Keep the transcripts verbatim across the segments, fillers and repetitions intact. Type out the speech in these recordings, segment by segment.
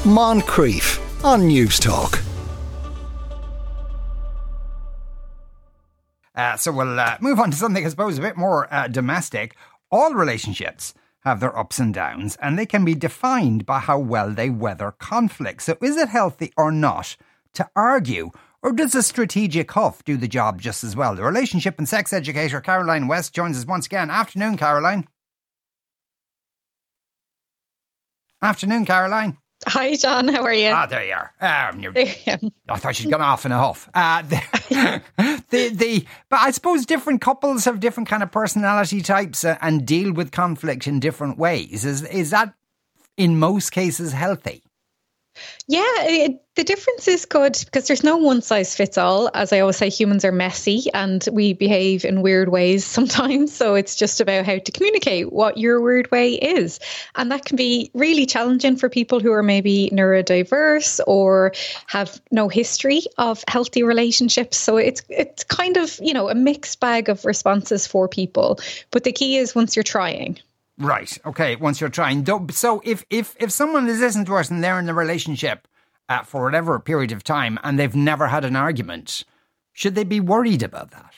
Moncrief on News Talk. Uh, so we'll uh, move on to something I suppose a bit more uh, domestic. All relationships have their ups and downs, and they can be defined by how well they weather conflict. So is it healthy or not to argue, or does a strategic huff do the job just as well? The relationship and sex educator Caroline West joins us once again. Afternoon, Caroline. Afternoon, Caroline. Hi, John. How are you? Ah, there you are. Um, you're, there you are. I thought she'd gone off in a huff. Uh, the, the, the, but I suppose different couples have different kind of personality types uh, and deal with conflict in different ways. Is is that in most cases healthy? Yeah, it, the difference is good because there's no one size fits all. As I always say, humans are messy and we behave in weird ways sometimes. So it's just about how to communicate what your weird way is. And that can be really challenging for people who are maybe neurodiverse or have no history of healthy relationships. So it's it's kind of, you know, a mixed bag of responses for people. But the key is once you're trying. Right. Okay. Once you're trying. So if, if, if someone is listening to us and they're in a relationship uh, for whatever period of time and they've never had an argument, should they be worried about that?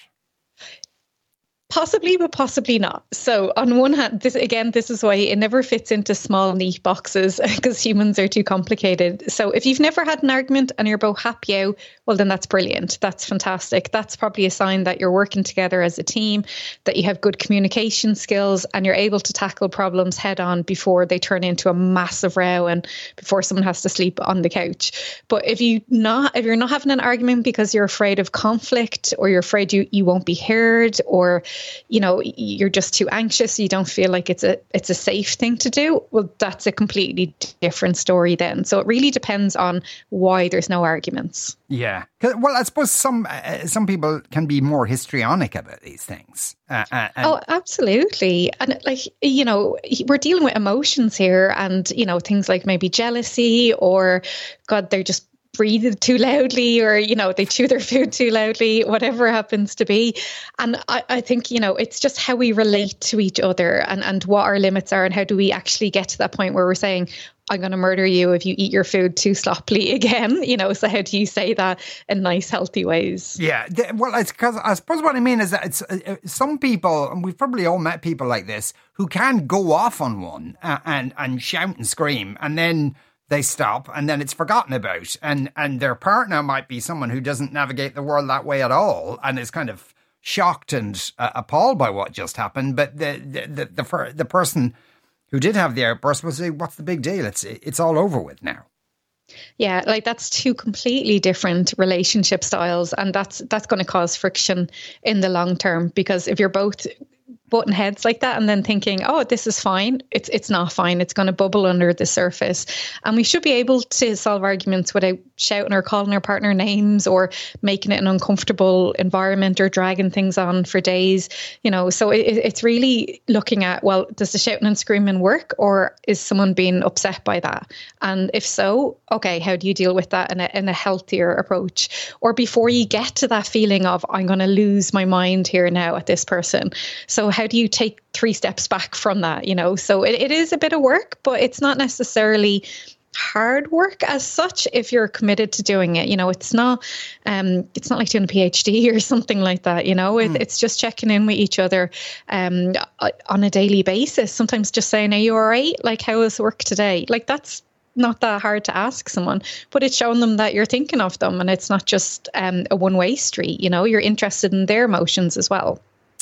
Possibly, but possibly not. So on one hand, this again, this is why it never fits into small, neat boxes because humans are too complicated. So if you've never had an argument and you're both happy out, well, then that's brilliant. That's fantastic. That's probably a sign that you're working together as a team, that you have good communication skills and you're able to tackle problems head on before they turn into a massive row and before someone has to sleep on the couch. But if you not, if you're not having an argument because you're afraid of conflict or you're afraid you, you won't be heard or you know, you're just too anxious, you don't feel like it's a it's a safe thing to do, well, that's a completely different story then. So it really depends on why there's no arguments. Yeah. Well, I suppose some uh, some people can be more histrionic about these things. Uh, uh, and oh, absolutely. And like, you know, we're dealing with emotions here and, you know, things like maybe jealousy or, God, they're just breathe too loudly or, you know, they chew their food too loudly, whatever happens to be. And I, I think, you know, it's just how we relate to each other and, and what our limits are and how do we actually get to that point where we're saying, I'm going to murder you if you eat your food too sloppily again, you know, so how do you say that in nice, healthy ways? Yeah, well, it's because I suppose what I mean is that it's uh, some people, and we've probably all met people like this, who can go off on one uh, and, and shout and scream and then they stop and then it's forgotten about. And, and their partner might be someone who doesn't navigate the world that way at all and is kind of shocked and uh, appalled by what just happened. But the, the, the, the, the person who did have the outburst will say, what's the big deal? It's, it's all over with now. Yeah, like that's two completely different relationship styles. And that's, that's going to cause friction in the long term, because if you're both button heads like that and then thinking, oh, this is fine, it's it's not fine, it's going to bubble under the surface. And we should be able to solve arguments without shouting or calling our partner names or making it an uncomfortable environment or dragging things on for days, you know. So it, it's really looking at, well, does the shouting and screaming work or is someone being upset by that? And if so, okay, how do you deal with that in a, in a healthier approach? Or before you get to that feeling of, I'm going to lose my mind here now at this person. So how do you take three steps back from that, you know? So it, it is a bit of work, but it's not necessarily hard work as such if you're committed to doing it. You know, it's not um it's not like doing a PhD or something like that, you know. It, mm. It's just checking in with each other um on a daily basis. Sometimes just saying, are you all right? Like, how was work today? Like, that's not that hard to ask someone, but it's showing them that you're thinking of them and it's not just um, a one-way street, you know. You're interested in their emotions as well.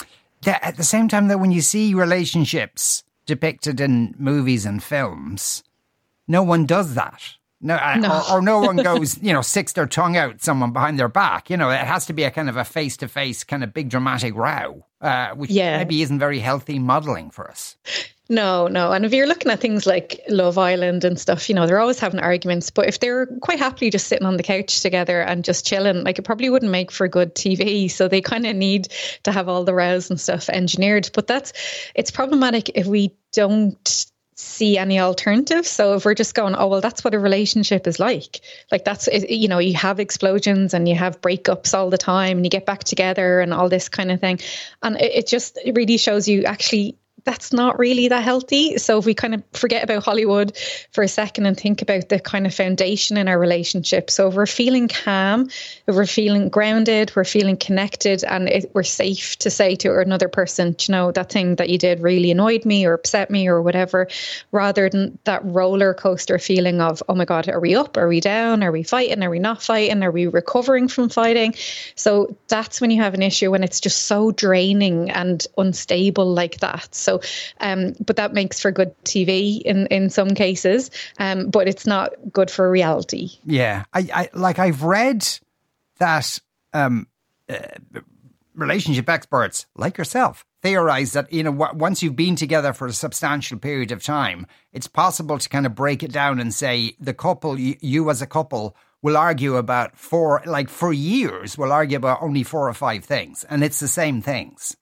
At the same time, though, when you see relationships depicted in movies and films, no one does that. No, no. Or, or no one goes, you know, sticks their tongue out someone behind their back. You know, it has to be a kind of a face-to-face kind of big dramatic row, uh, which yeah. maybe isn't very healthy modelling for us. No, no. And if you're looking at things like Love Island and stuff, you know, they're always having arguments. But if they're quite happily just sitting on the couch together and just chilling, like, it probably wouldn't make for good T V. So they kind of need to have all the rows and stuff engineered. But that's, it's problematic if we don't see any alternative. So if we're just going, oh, well, that's what a relationship is like. Like, that's, you know, you have explosions and you have breakups all the time and you get back together and all this kind of thing. And it, it just it really shows you actually that's not really that healthy. So if we kind of forget about Hollywood for a second and think about the kind of foundation in our relationship. So if we're feeling calm, if we're feeling grounded, we're feeling connected, and it, we're safe to say to another person, you know, that thing that you did really annoyed me or upset me or whatever, rather than that roller coaster feeling of, oh my God, are we up? Are we down? Are we fighting? Are we not fighting? Are we recovering from fighting? So that's when you have an issue, when it's just so draining and unstable like that. So So, um, but that makes for good T V in, in some cases, um, but it's not good for reality. Yeah, I, I like I've read that um, uh, relationship experts like yourself theorize that, you know, w- once you've been together for a substantial period of time, it's possible to kind of break it down and say the couple, you, you as a couple, will argue about four, like for years, will argue about only four or five things, and it's the same things.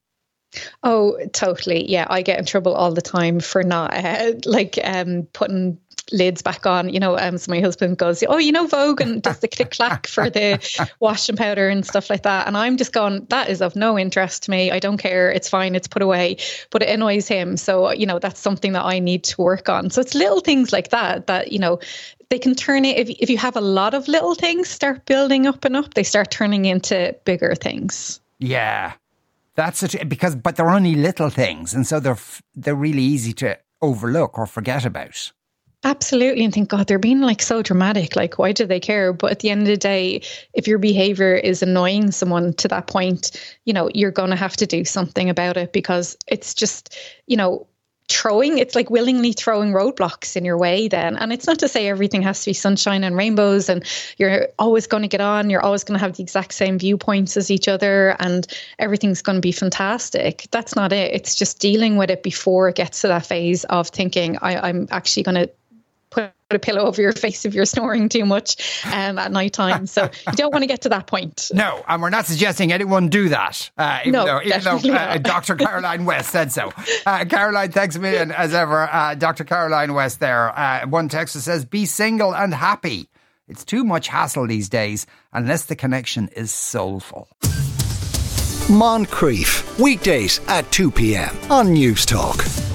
Oh, totally. Yeah, I get in trouble all the time for not uh, like um, putting lids back on. You know, um, so my husband goes, "Oh, you know, Vogue," and does the click clack for the washing powder and stuff like that. And I'm just going, that is of no interest to me. I don't care. It's fine. It's put away. But it annoys him. So, you know, that's something that I need to work on. So it's little things like that that, you know, they can turn it, if, if you have a lot of little things start building up and up, they start turning into bigger things. Yeah. That's it, because, but they're only little things, and so they're they're really easy to overlook or forget about. Absolutely, and think, God, they're being like so dramatic. Like, why do they care? But at the end of the day, if your behavior is annoying someone to that point, you know, you're going to have to do something about it, because it's just, you know, throwing, it's like willingly throwing roadblocks in your way then. And it's not to say everything has to be sunshine and rainbows and you're always going to get on, you're always going to have the exact same viewpoints as each other and everything's going to be fantastic. That's not it. It's just dealing with it before it gets to that phase of thinking, I, I'm actually going to put a pillow over your face if you're snoring too much um, at night time. So you don't want to get to that point. No, and we're not suggesting anyone do that, uh, even no, though, even though uh, Doctor Caroline West said so. Uh, Caroline, thanks a million as ever. Uh, Doctor Caroline West there. Uh, one texter says, be single and happy. It's too much hassle these days unless the connection is soulful. Moncrief, weekdays at two p.m. on News Talk.